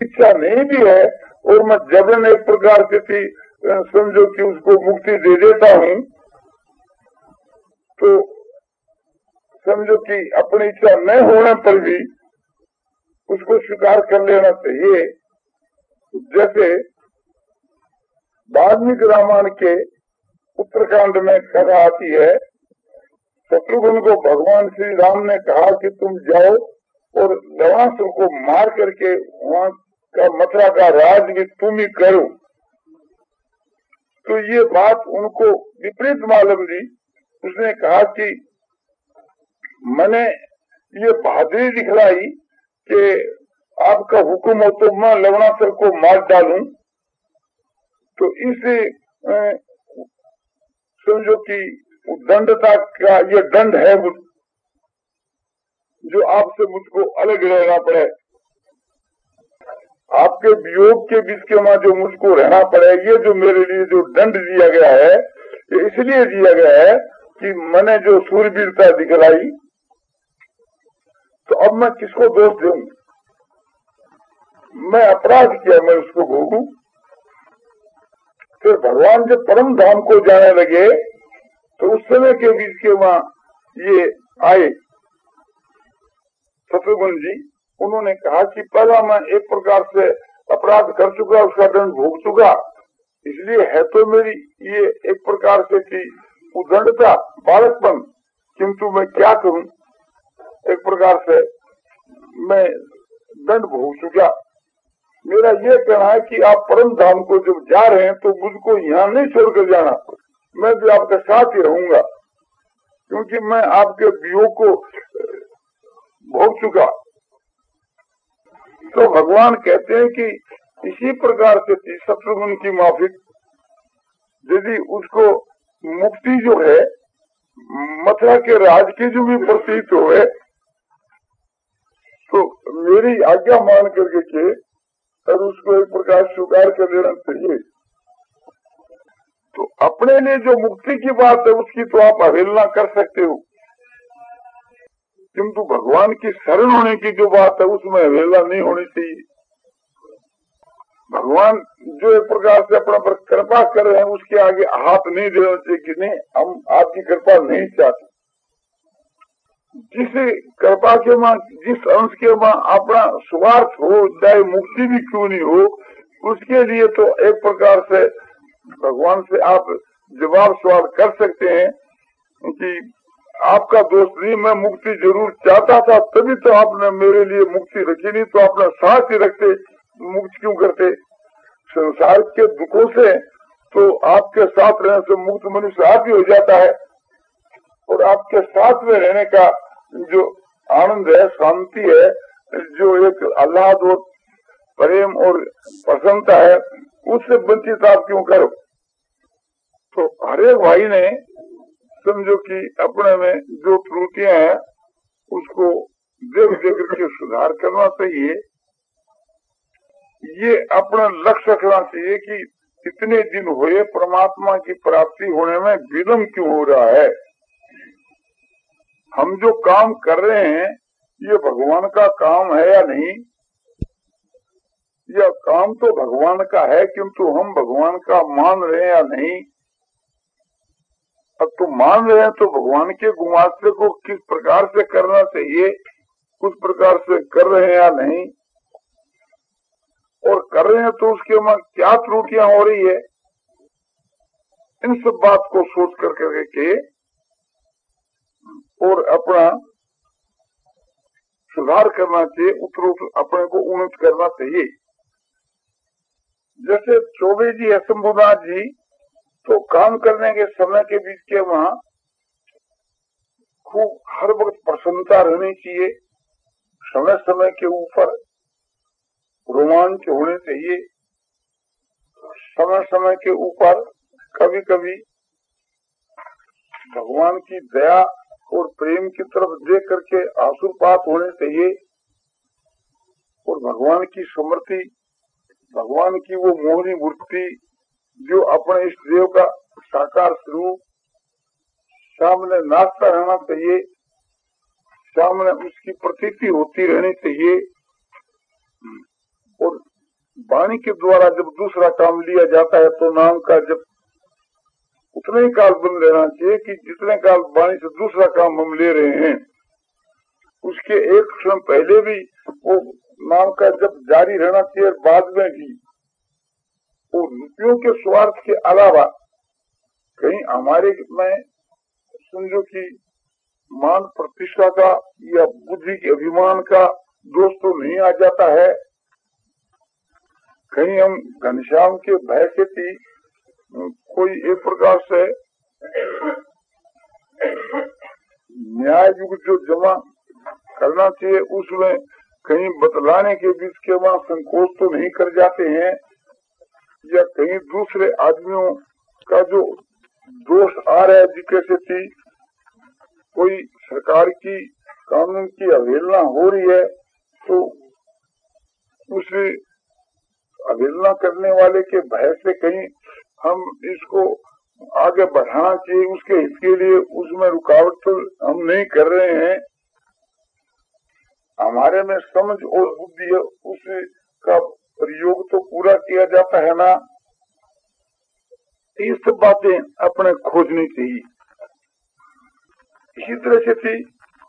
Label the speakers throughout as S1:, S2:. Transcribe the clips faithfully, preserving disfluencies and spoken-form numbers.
S1: इच्छा नहीं भी है और मैं जबरन एक प्रकार से थी समझो कि उसको मुक्ति दे देता हूँ, तो समझो कि अपनी इच्छा न होने पर भी उसको स्वीकार कर लेना चाहिए। जैसे वाल्मीकि रामायण के उत्तरकांड में कथा आती है, शत्रुघ्न को भगवान श्री राम ने कहा कि तुम जाओ और लवणासुर को मार करके वहाँ का मथुरा का राज भी तुम ही करो। तो ये बात उनको विपरीत मालूम दी। उसने कहा कि मैंने ये बहादुरी दिखलाई कि आपका हुक्म हो तो मैं लवणासुर को मार डालूं, तो इसे समझो कि दंडता का ये दंड है जो आपसे मुझको अलग रहना पड़े, आपके वियोग के बीच के वहां जो मुझको रहना पड़े, ये जो मेरे लिए जो दंड दिया गया है ये इसलिए दिया गया है कि मैंने जो सूरवीरता दिखलाई, तो अब मैं किसको दोष दूं? मैं अपराध किया, मैं उसको भोगूं। फिर भगवान जब परम धाम को जाने लगे तो उस समय के बीच के वहां ये आए शत्रुघ्न जी, उन्होंने कहा कि पहला मैं एक प्रकार से अपराध कर चुका, उसका दंड भोग चुका, इसलिए है तो मेरी ये एक प्रकार से कि उदंडता, बालकपन, किंतु मैं क्या करूं, एक प्रकार से मैं दंड भोग चुका। मेरा ये कहना है कि आप परम धाम को जब जा रहे हैं तो मुझको यहाँ नहीं छोड़कर जाना, मैं भी आपके साथ ही रहूंगा, क्योंकि मैं आपके वियोग को भोग चुका। तो भगवान कहते हैं कि इसी प्रकार से थी शत्रुघ्न की माफी। यदि उसको मुक्ति जो है मथुरा के राज की जो भी प्रतीत हुए, तो मेरी आज्ञा मान करके के और उसको एक प्रकार स्वीकार कर लेना चाहिए। तो अपने लिए जो मुक्ति की बात है उसकी तो आप अवहेलना कर सकते हो, किंतु भगवान की शरण होने की जो बात है उसमें अवहेलना नहीं होनी चाहिए। भगवान जो एक प्रकार से अपना पर कृपा कर रहे हैं उसके आगे हाथ नहीं देना चाहिए कि नहीं हम आपकी कृपा नहीं चाहते। जिस कृपा के मां, जिस अंश के मां अपना स्वार्थ हो, चाहे मुक्ति भी क्यों नहीं हो, उसके लिए तो एक प्रकार से भगवान से आप जवाब सवाल कर सकते हैं कि आपका दोष नहीं, मैं मुक्ति जरूर चाहता था, तभी तो आपने मेरे लिए मुक्ति रखी, नहीं तो अपना साथ ही रखते, मुक्त क्यों करते। संसार के दुखों से तो आपके साथ रहने से मुक्त मनुष्य आप ही हो जाता है, और आपके साथ में रहने का जो आनंद है, शांति है, जो एक आह्लाद और प्रेम और प्रसन्नता है, उससे वंचित आप क्यों करो। तो हरेक भाई ने समझो कि अपने में जो त्रुटियां हैं उसको देख देख के सुधार करना चाहिए। ये अपना लक्ष्य रखना चाहिए कि इतने दिन हुए परमात्मा की प्राप्ति होने में विलम्ब क्यों हो रहा है। हम जो काम कर रहे हैं ये भगवान का काम है या नहीं, यह काम तो भगवान का है, किंतु हम भगवान का मान रहे हैं या नहीं। अब तो मान रहे हैं तो भगवान के गुणाश्रय को किस प्रकार से करना चाहिए, उस प्रकार से कर रहे हैं या नहीं, और कर रहे हैं तो उसके में क्या त्रुटियां हो रही है, इन सब बात को सोच कर करके और अपना सुधार करना चाहिए, उत्तर अपने को उन्नत करना चाहिए। जैसे चौबे जी है शंभुनाथ जी, तो काम करने के समय के बीच के वहां खूब हर वक्त प्रसन्नता रहनी चाहिए, समय समय के ऊपर रोमांच होने चाहिए, समय समय के ऊपर कभी कभी भगवान की दया और प्रेम की तरफ देख करके आंसुपात होने चाहिए, और भगवान की स्मृति, भगवान की वो मोहनी मूर्ति जो अपने इस देव का साकार स्वरूप सामने नाचता रहना चाहिए, सामने उसकी प्रतीति होती रहनी चाहिए, और वाणी के द्वारा जब दूसरा काम लिया जाता है तो नाम का जब उतने ही काल बन लेना चाहिए कि जितने काल वाणी से दूसरा काम हम ले रहे हैं उसके एक क्षण पहले भी वो नाम का जब जारी रहना चाहिए, बाद में भी वो रुपयों के स्वार्थ के अलावा कहीं हमारे में समझो कि मान प्रतिष्ठा का या बुद्धि के अभिमान का दोष तो नहीं आ जाता है। कहीं हम घनश्याम के भय से थी कोई एक प्रकार से न्याय युग जो जमा करना चाहिए उसमें कहीं बतलाने के बीच के वहाँ संकोच तो नहीं कर जाते हैं, या कहीं दूसरे आदमियों का जो दोष आ रहा है जिससे थी कोई सरकार की कानून की अवहेलना हो रही है तो उस अवहेलना करने वाले के भय से कहीं हम इसको आगे बढ़ाना चाहिए, उसके हित के लिए उसमें रुकावट तो हम नहीं कर रहे हैं। हमारे में समझ और बुद्धि है उसका प्रयोग तो पूरा किया जाता है ना। ये सब बातें अपने खोजनी चाहिए। इसी तरह से थी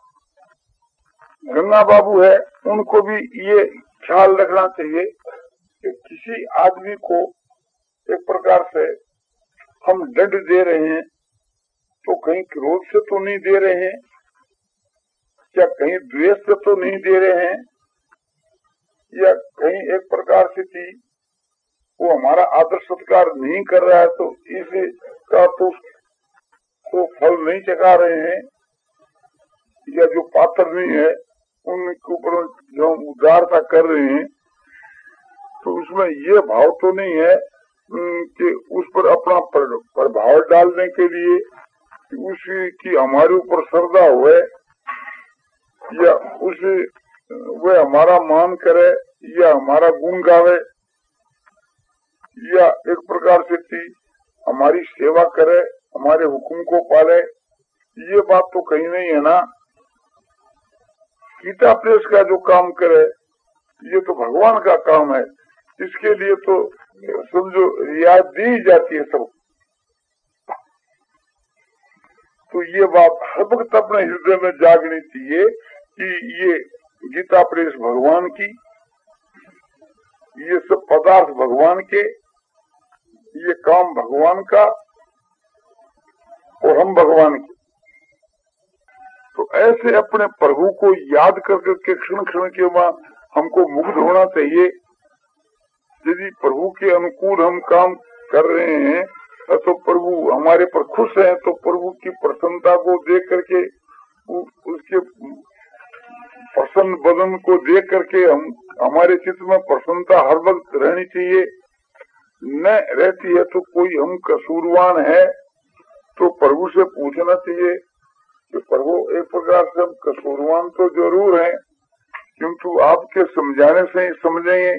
S1: गंगा बाबू है, उनको भी ये ख्याल रखना चाहिए कि किसी आदमी को एक प्रकार से हम दंड दे रहे हैं तो कहीं क्रोध से तो नहीं दे रहे हैं, या कहीं द्वेष से तो नहीं दे रहे हैं, या कहीं एक प्रकार से थी वो हमारा आदर सत्कार नहीं कर रहा है तो इसे का तो, तो फल नहीं चखा रहे हैं, या जो पात्र नहीं है उनके ऊपर जो हम उदारता कर रहे हैं तो उसमें ये भाव तो नहीं है कि उस पर अपना प्रभाव डालने के लिए उसी की हमारे ऊपर श्रद्धा हुए या उसे वह हमारा मान करे या हमारा गुण गावे या एक प्रकार से थी हमारी सेवा करे, हमारे हुक्म को पाले, ये बात तो कहीं नहीं है ना। गीता प्रेस का जो काम करे ये तो भगवान का काम है, इसके लिए तो समझो रियायत दी जाती है सब। तो ये बात हर वक्त अपने हृदय में जागनी चाहिए कि ये गीता प्रेस भगवान की, ये सब पदार्थ भगवान के, ये काम भगवान का और हम भगवान के। तो ऐसे अपने प्रभु को याद कर करके क्षण क्षण के बाद हमको मुग्ध होना चाहिए। यदि प्रभु के अनुकूल हम काम कर रहे हैं तो प्रभु हमारे पर खुश है, तो प्रभु की प्रसन्नता को देख करके उसके प्रसन्न बदन को देख करके हम हमारे चित्त में प्रसन्नता हर वक्त रहनी चाहिए। न रहती है तो कोई हम कसूरवान है तो प्रभु से पूछना चाहिए कि प्रभु एक प्रकार से हम कसूरवान तो जरूर हैं, किंतु आपके समझाने से ही समझेंगे,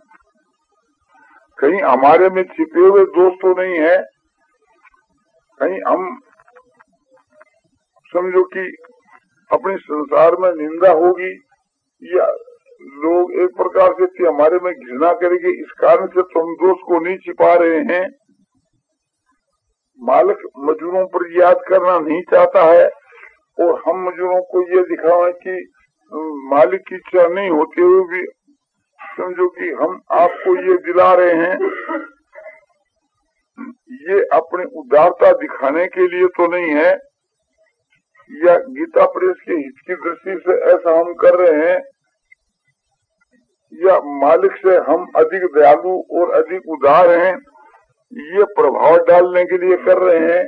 S1: कहीं हमारे में छिपे हुए दोष तो नहीं है, कहीं हम समझो कि अपने संसार में निंदा होगी या लोग एक प्रकार से थी हमारे में घृणा करेंगे, इस कारण से तो हम दोष को नहीं छिपा रहे हैं। मालिक मजदूरों पर याद करना नहीं चाहता है और हम मजदूरों को ये दिखाएं कि मालिक की इच्छा नहीं होते हुए भी समझो कि हम आपको ये दिला रहे हैं, ये अपनी उदारता दिखाने के लिए तो नहीं है, या गीता प्रेस के हित की दृष्टि से ऐसा हम कर रहे हैं, या मालिक से हम अधिक दयालु और अधिक उदार हैं, ये प्रभाव डालने के लिए कर रहे हैं।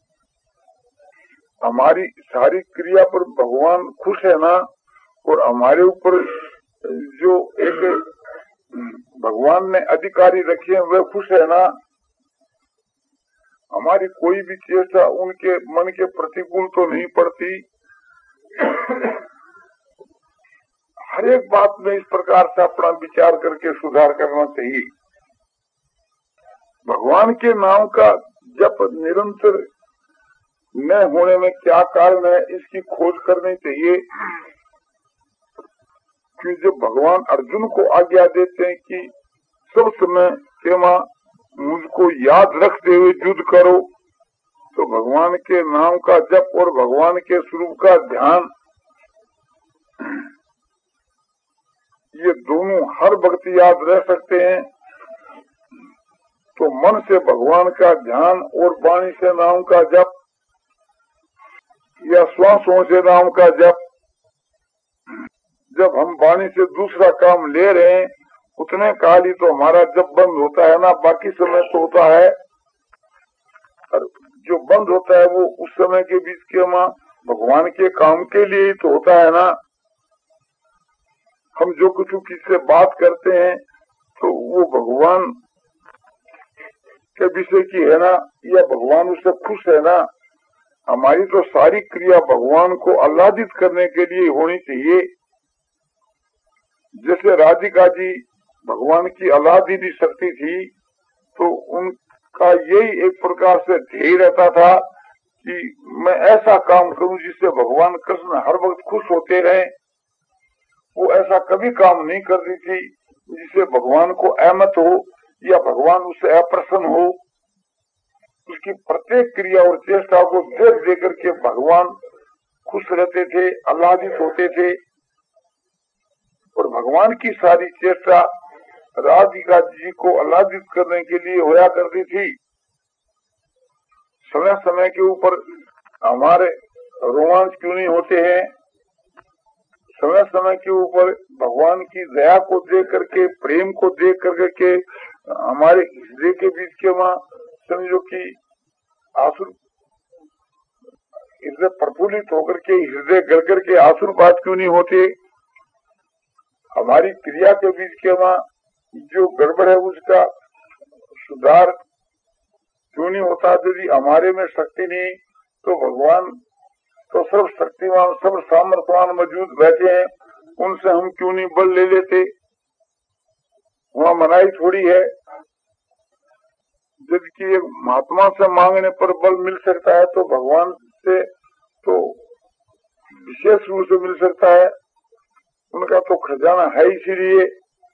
S1: हमारी सारी क्रिया पर भगवान खुश है ना, और हमारे ऊपर जो एक भगवान ने अधिकारी रखे हैं वे खुश है ना। हमारी कोई भी चेष्टा उनके मन के प्रतिकूल तो नहीं पड़ती। हर एक बात में इस प्रकार से अपना विचार करके सुधार करना चाहिए। भगवान के नाम का जप निरंतर न होने में क्या कारण है, इसकी खोज करनी चाहिए। कि जब भगवान अर्जुन को आज्ञा देते हैं कि सब समय के मां मुझको याद रखते हुए युद्ध करो। तो भगवान के नाम का जप और भगवान के स्वरूप का ध्यान, ये दोनों हर वक्त याद रह सकते हैं। तो मन से भगवान का ध्यान और वाणी से नाम का जप या श्वासों से नाम का जप, जब हम वाणी से दूसरा काम ले रहे हैं उतने काल ही तो हमारा जप बंद होता है ना, बाकी समय तो होता है। और जो बंद होता है वो उस समय के बीच के मां भगवान के काम के लिए ही तो होता है ना। हम जो कुछ किससे बात करते हैं तो वो भगवान के विषय की है ना, या भगवान उससे खुश है ना। हमारी तो सारी क्रिया भगवान को आह्लादित करने के लिए होनी चाहिए। जैसे राधिका जी भगवान की आह्लादित शक्ति थी, तो उनका यही एक प्रकार से ध्येय रहता था कि मैं ऐसा काम करूं जिससे भगवान कृष्ण हर वक्त खुश होते रहे। वो ऐसा कभी काम नहीं करती थी जिससे भगवान को अहमत हो या भगवान उससे अप्रसन्न हो। उसकी प्रत्येक क्रिया और चेष्टा को देख देख करके भगवान खुश रहते थे, आह्लादित होते थे। और भगवान की सारी चेष्टा राधिका जी को आह्लादित करने के लिए होया करती थी। समय समय के ऊपर हमारे रोमांच क्यों नहीं होते हैं? समय समय के ऊपर भगवान की दया को देख करके, प्रेम को देख करके के हमारे हृदय के बीच के वहाँ समझो कि आंसू, हृदय प्रफुल्लित होकर के, हृदय गल करके आंसुपात क्यों नहीं होते? हमारी क्रिया के बीच के वहाँ जो गड़बड़ है उसका सुधार क्यों नहीं होता? यदि हमारे में शक्ति नहीं तो भगवान तो सर्व शक्तिमान, सर्व सामर्थ्यवान मौजूद बैठे हैं, उनसे हम क्यों नहीं बल ले लेते? वहाँ मनाही थोड़ी है। जबकि एक महात्मा से मांगने पर बल मिल सकता है तो भगवान से तो विशेष रूप से मिल सकता है। उनका तो खजाना है। इसीलिए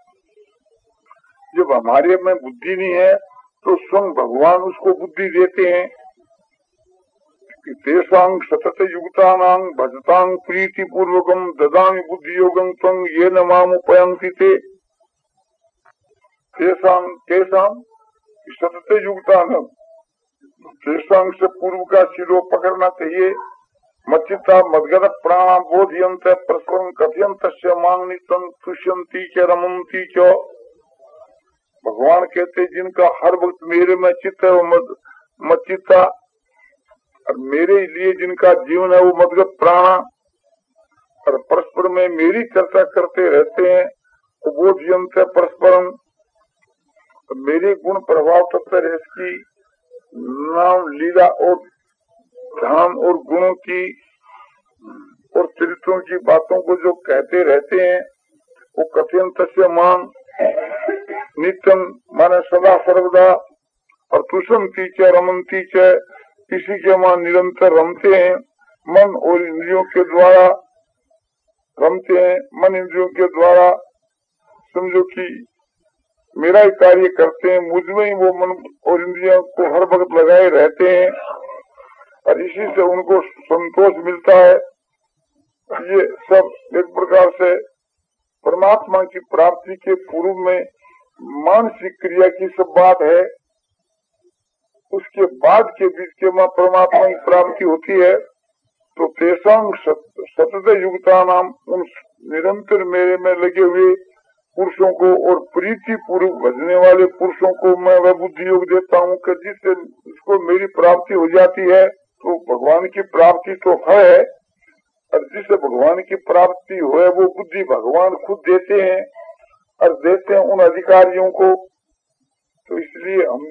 S1: जब हमारे में बुद्धि नहीं है तो स्वयं भगवान उसको बुद्धि देते हैं। तेषां सतत युक्तानां भजतां प्रीति पूर्वकम ददामि बुद्धि योगं त्वं येन माम उपयन्ति ते। तेषां तेषां सतत युक्तानां, तेषां से पूर्व का सिरो पकड़ना चाहिए। मच्चिता मदगत प्राणा बोधयंत परस्परं कथयंत मांग नित्यं तुष्यन्ति च रमन्ति च। भगवान कहते जिनका हर वक्त मेरे में चित्त है वो मद मच्चिता, और मेरे लिए जिनका जीवन है वो मदगत प्राणा, और परस्पर में मेरी चर्चा करते रहते हैं। बोधयंत परस्परम, मेरे गुण प्रभाव तत्व की नाम लीला और धाम और गुणों की और चरित्रों की बातों को जो कहते रहते हैं वो कथन तस्य मान नित्यम माने सदा सर्वदा, और तुषंती च रमंती च, इसी के मान निरंतर रमते हैं। मन और इंद्रियों के द्वारा रमते हैं। मन इंद्रियों के द्वारा समझो कि मेरा ही कार्य करते हैं, मुझ में ही वो मन और इंद्रियों को हर वक्त लगाए रहते हैं, और इसी से उनको संतोष मिलता है। ये सब एक प्रकार से परमात्मा की प्राप्ति के पूर्व में मानसिक क्रिया की सब बात है। उसके बाद के बीच के में परमात्मा की प्राप्ति होती है। तो तेषां सतत युक्ता नाम, उन निरंतर मेरे में लगे हुए पुरुषों को और प्रीति पूर्वक भजने वाले पुरुषों को मैं वह बुद्धि योग देता हूँ कि जिससे उसको मेरी प्राप्ति हो जाती है। तो भगवान की प्राप्ति तो है, और जिससे भगवान की प्राप्ति हो वो बुद्धि भगवान खुद देते हैं, और देते हैं उन अधिकारियों को। तो इसलिए हम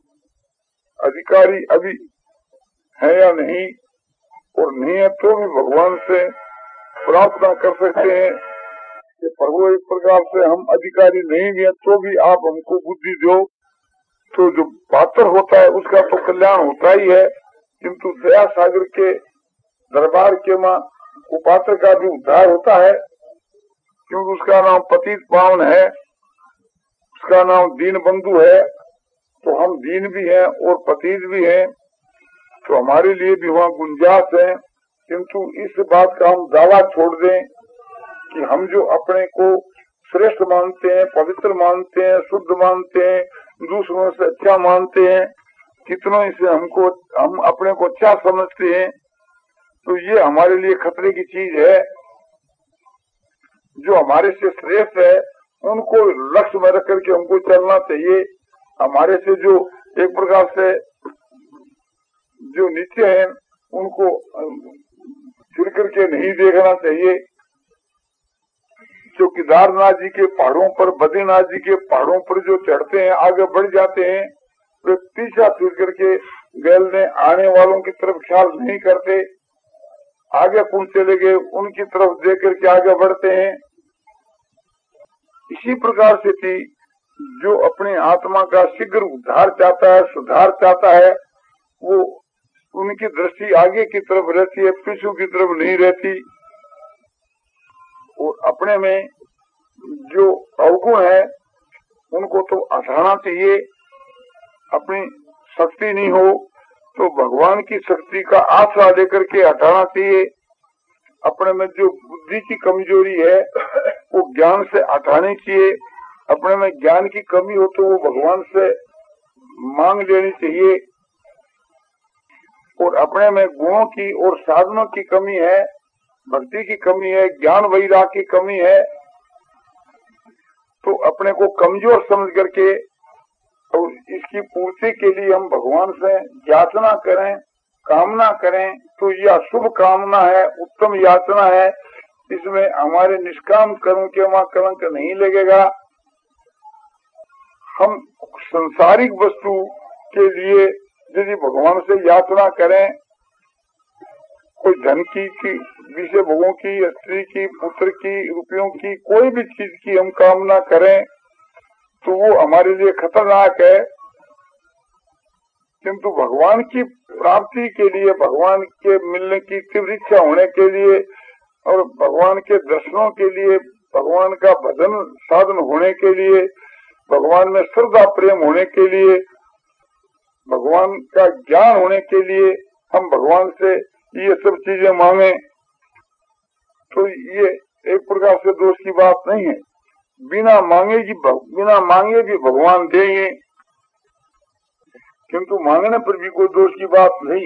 S1: अधिकारी अभी है या नहीं, और नहीं है तो भी भगवान से प्रार्थना कर सकते हैं कि प्रभु एक प्रकार से हम अधिकारी नहीं भी है तो भी आप हमको बुद्धि दो। तो जो पात्र होता है उसका तो कल्याण होता ही है, किंतु दया सागर के दरबार के मां कुपात्र का भी उद्धार होता है, क्योंकि उसका नाम पतित पावन है। जिसका नाम दीन बंधु है, तो हम दीन भी हैं और पतित भी हैं, तो हमारे लिए भी वहाँ गुंजाइश है। किंतु इस बात का हम दावा छोड़ दें कि हम जो अपने को श्रेष्ठ मानते हैं, पवित्र मानते हैं, शुद्ध मानते हैं, दूसरों से अच्छा मानते हैं, कितनों से हमको हम अपने को अच्छा समझते हैं, तो ये हमारे लिए खतरे की चीज है। जो हमारे से श्रेष्ठ है उनको लक्ष्य में रख करके हमको चलना चाहिए। हमारे से जो एक प्रकार से जो नीचे हैं उनको फिर करके नहीं देखना चाहिए। जो केदारनाथ जी के पहाड़ों पर, बद्रीनाथ जी के पहाड़ों पर जो चढ़ते हैं, आगे बढ़ जाते हैं, वे पीछा फिर करके गैलने आने वालों की तरफ ख्याल नहीं करते, आगे कौन चले गए उनकी तरफ देख करके आगे बढ़ते हैं। इसी प्रकार से थी जो अपनी आत्मा का शीघ्र उद्धार चाहता है, सुधार चाहता है, वो उनकी दृष्टि आगे की तरफ रहती है, पीछू की तरफ नहीं रहती। और अपने में जो अवगुण है उनको तो हटाना चाहिए। अपनी शक्ति नहीं हो तो भगवान की शक्ति का आसरा लेकर के हटाना चाहिए। अपने में जो बुद्धि की कमजोरी है वो ज्ञान से हटानी चाहिए। अपने में ज्ञान की कमी हो तो वो भगवान से मांग लेनी चाहिए। और अपने में गुणों की और साधनों की कमी है, भक्ति की कमी है, ज्ञान वैराग की कमी है, तो अपने को कमजोर समझ करके और इसकी पूर्ति के लिए हम भगवान से याचना करें, कामना करें, तो यह शुभ कामना है, उत्तम याचना है। इसमें हमारे निष्काम कर्म के वहां कलंक नहीं लगेगा। हम संसारिक वस्तु के लिए यदि भगवान से याचना करें, कोई धन की, की विषय भोगों की, स्त्री की, पुत्र की, रुपयों की, कोई भी चीज की हम कामना करें तो वो हमारे लिए खतरनाक है। किंतु भगवान की प्राप्ति के लिए, भगवान के मिलने की तीव्र इच्छा होने के लिए और भगवान के दर्शनों के लिए, भगवान का भजन साधन होने के लिए, भगवान में श्रद्धा प्रेम होने के लिए, भगवान का ज्ञान होने के लिए हम भगवान से ये सब चीजें मांगे, तो ये एक प्रकार से दोष की बात नहीं है। बिना मांगे की बिना मांगे भी भगवान देंगे, किंतु मांगने पर भी कोई दोष की बात नहीं।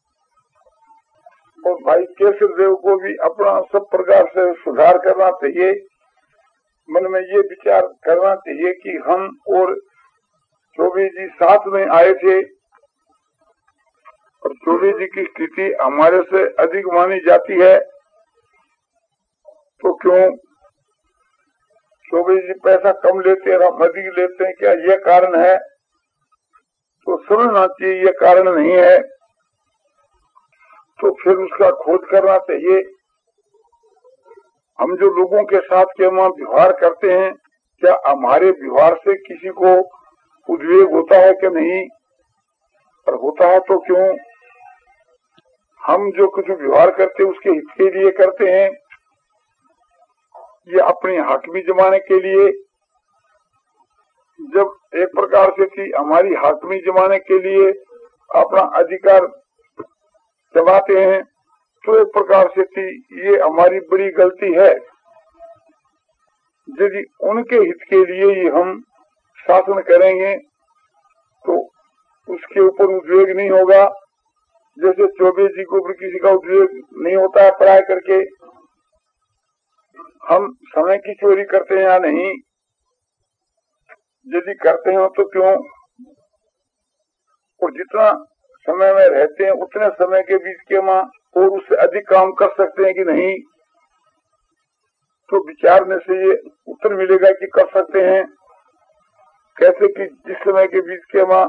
S1: और भाई केसर देव को भी अपना सब प्रकार से सुधार करना चाहिए। मन में ये विचार करना चाहिए कि हम और चौबे जी साथ में आए थे और चौबे जी की स्थिति हमारे से अधिक मानी जाती है, तो क्यों चौबे जी पैसा कम लेते हैं, हम अधिक लेते हैं, क्या ये कारण है? तो समझना चाहिए ये कारण नहीं है। तो फिर उसका खोज करना चाहिए। हम जो लोगों के साथ के वहां व्यवहार करते हैं, क्या हमारे व्यवहार से किसी को उद्वेग होता है कि नहीं? और होता है तो क्यों? हम जो कुछ व्यवहार करते हैं उसके हित के लिए करते हैं, ये अपने हक भी जमाने के लिए। जब एक प्रकार से थी हमारी हाकमी जमाने के लिए अपना अधिकार जमाते हैं, तो एक प्रकार से थी ये हमारी बड़ी गलती है। यदि उनके हित के लिए ही हम शासन करेंगे तो उसके ऊपर उद्वेग नहीं होगा। जैसे चौबे जी को ऊपर किसी का उद्वेग नहीं होता है पढ़ाई करके। हम समय की चोरी करते हैं या नहीं? यदि करते हो तो क्यों? और जितना समय में रहते हैं उतने समय के बीच के मां और उससे अधिक काम कर सकते हैं कि नहीं? तो विचारने से ये उत्तर मिलेगा कि कर सकते हैं। कैसे कि जिस समय के बीच के मां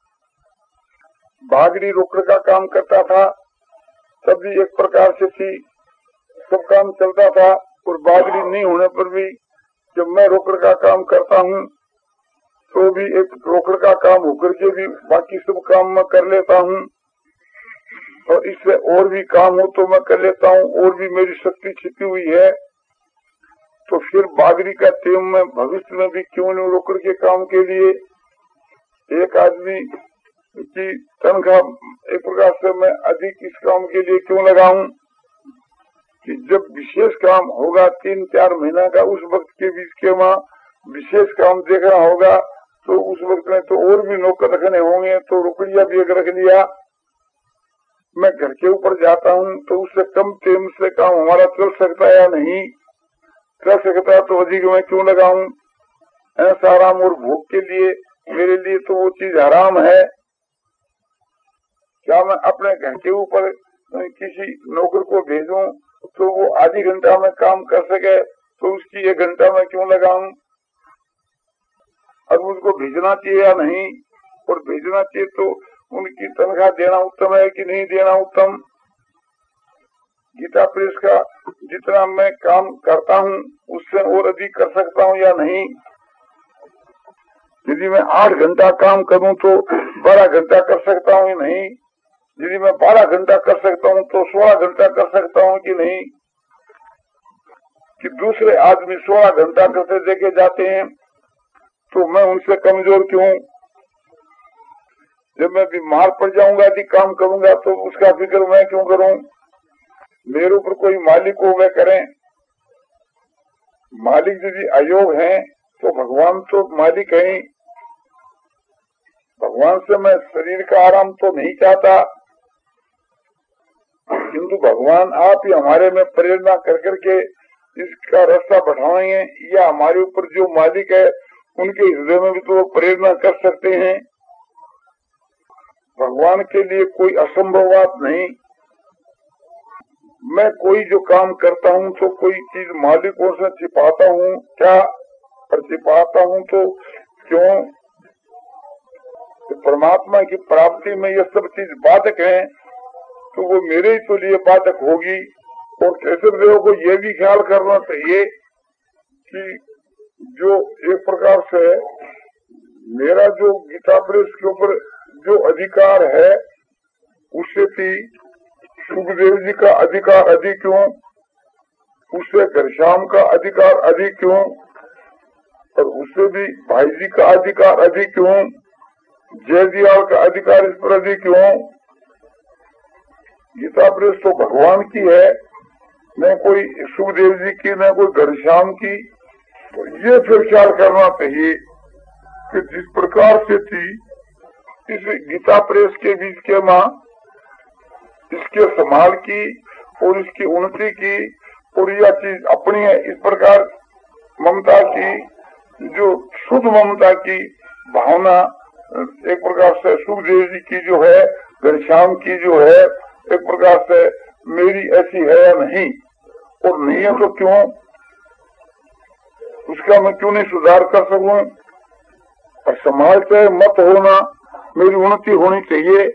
S1: बागड़ी रोकड़ का काम करता था, तब भी एक प्रकार से थी सब काम चलता था, और बागड़ी नहीं होने पर भी जब मैं रोकड़ का काम करता हूँ तो भी एक रोकड़ का काम होकर के भी बाकी सब काम मैं कर लेता हूँ, और इससे और भी काम हो तो मैं कर लेता हूँ, और भी मेरी शक्ति छिपी हुई है। तो फिर बागरी का टेम में भविष्य में भी क्यों नहीं रोक के काम के लिए एक आदमी की तनख्वाह एक प्रकार से मैं अधिक इस काम के लिए क्यों लगाऊं कि जब विशेष काम होगा तीन चार महीना का उस वक्त के बीच के वहाँ विशेष काम देखना होगा तो उस वक्त में तो और भी नौकर रखने होंगे तो रुपया भी एक रख लिया। मैं घर के ऊपर जाता हूँ तो उससे कम टेम से काम हमारा चल सकता है या नहीं कर सकता है तो अधिक मैं क्यों लगाऊं। ऐसा आराम और भूख के लिए मेरे लिए तो वो चीज हराम है। क्या मैं अपने घर के ऊपर किसी नौकर को भेजूं तो वो आधी घंटा में काम कर सके तो उसकी एक घंटा में क्यों लगाऊं। अब उसको भेजना चाहिए या नहीं और भेजना चाहिए तो उनकी तनख्वाह देना उत्तम है कि नहीं देना उत्तम। गीता प्रेस का जितना मैं काम करता हूँ उससे और अधिक कर सकता हूँ या नहीं। यदि मैं आठ घंटा काम करूँ तो बारह घंटा कर सकता हूँ या नहीं। यदि मैं बारह घंटा कर सकता हूँ तो सोलह घंटा कर सकता हूँ कि नहीं। कि दूसरे आदमी सोलह घंटा करते देखे जाते हैं तो मैं उनसे कमजोर क्यों। जब मैं बीमार पड़ जाऊंगा यदि काम करूंगा तो उसका फिक्र मैं क्यों करूं। मेरे ऊपर कोई मालिक हो वह करें। मालिक यदि अयोग हैं तो भगवान तो मालिक हैं। भगवान से मैं शरीर का आराम तो नहीं चाहता किंतु भगवान आप ही हमारे में प्रेरणा कर करके इसका रास्ता बढ़ाएंगे या हमारे ऊपर जो मालिक है उनके हृदय में भी तो प्रेरणा कर सकते हैं। भगवान के लिए कोई असंभव बात नहीं। मैं कोई जो काम करता हूँ तो कोई चीज मालिकों से छिपाता हूँ क्या और छिपाता हूँ तो क्यों। तो परमात्मा की प्राप्ति में ये सब चीज बाधक है तो वो मेरे ही तो लिए बाधक होगी। और कैसे देव को ये भी ख्याल करना चाहिए कि जो एक प्रकार से मेरा जो गीता प्रेस के ऊपर जो अधिकार है उससे भी सुखदेव जी का अधिकार अधिक क्यों, उससे घनश्याम का अधिकार अधिक क्यों और उससे भी भाई जी का अधिकार अधिक क्यों, जयदयाल का अधिकार इस पर अधिक क्यों। गीता प्रेस तो भगवान की है न कोई सुखदेव जी की न कोई घनश्याम की। तो ये फिर ख्याल करना चाहिए कि जिस प्रकार से थी इस गीता प्रेस के बीच के माँ इसके संभाल की और इसकी उन्नति की और यह चीज अपनी है। इस प्रकार ममता की जो शुद्ध ममता की भावना एक प्रकार से सुखदेव जी की जो है घनश्याम की जो है एक प्रकार से मेरी ऐसी है या नहीं और नहीं है तो क्यों, उसका मैं क्यों नहीं सुधार कर सकूं। और समाज से मत होना मेरी उन्नति होनी चाहिए।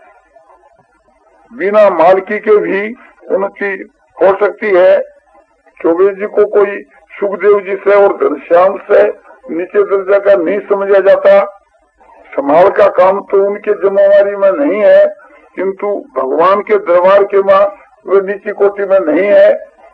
S1: बिना मालकी के भी उन्नति हो सकती है। चौबे जी को कोई सुखदेव जी से और घनश्याम से नीचे दर्जा का नहीं समझा जाता। समाज का काम तो उनके जिम्मेवारी में नहीं है किंतु भगवान के दरबार के मां वे नीची कोटि में नहीं है।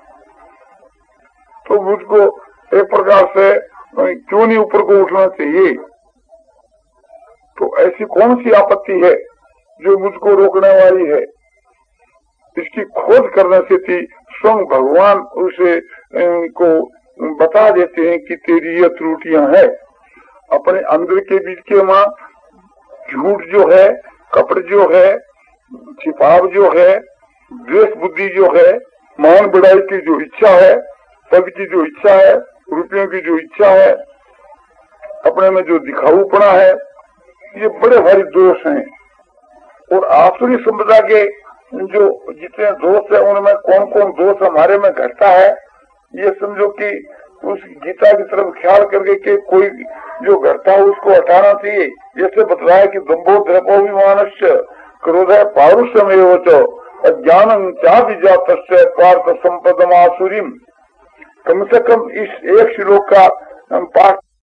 S1: तो मुझको एक प्रकार से क्यों नहीं ऊपर को उठना चाहिए। तो ऐसी कौन सी आपत्ति है जो मुझको रोकने वाली है। इसकी खोज करने से थी स्वयं भगवान उसे को बता देते हैं कि तेरी ये त्रुटियां है। अपने अंदर के बीच के मां झूठ जो है, कपट जो है, छिपाव जो है, द्वेष बुद्धि जो है, मान बढ़ाई की जो इच्छा है, पद की जो इच्छा है, रुपयों की जो इच्छा है, अपने में जो दिखाऊपना है, ये बड़े भारी दोष हैं। और आसुरी संपदा के जो जितने दोष है उनमें कौन कौन दोष हमारे में घटता है ये समझो कि उस गीता की तरफ ख्याल करके कि कोई जो घटता है उसको हटाना चाहिए। जैसे बतलाया कि दम्भो द्रव्याभिमानस्य क्रोधः पारुष्यमेव च अज्ञानं चाभिजातस्य पार्थ संपदमासुरीम। कम से कम इस एक श्लोक का पाठ